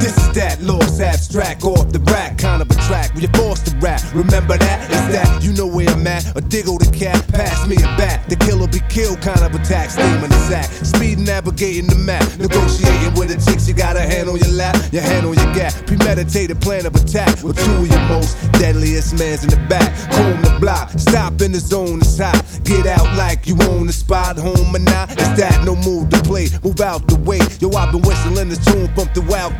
This is that lost abstract, off the rack, kind of a track where you're forced to rap. Remember that? It's that, you know where I'm at. A diggle the cat, pass me a bat. The killer be killed, kind of attack, steam in the sack. Speed navigating the map, negotiating with the chicks. You got a hand on your lap, your hand on your gap. Premeditated plan of attack with two of your most deadliest mans in the back. Comb the block, stop in the zone, it's hot. Get out like you own the spot, home or not. It's that, no move to play, move out the way. Yo, I've been whistling this tune from throughout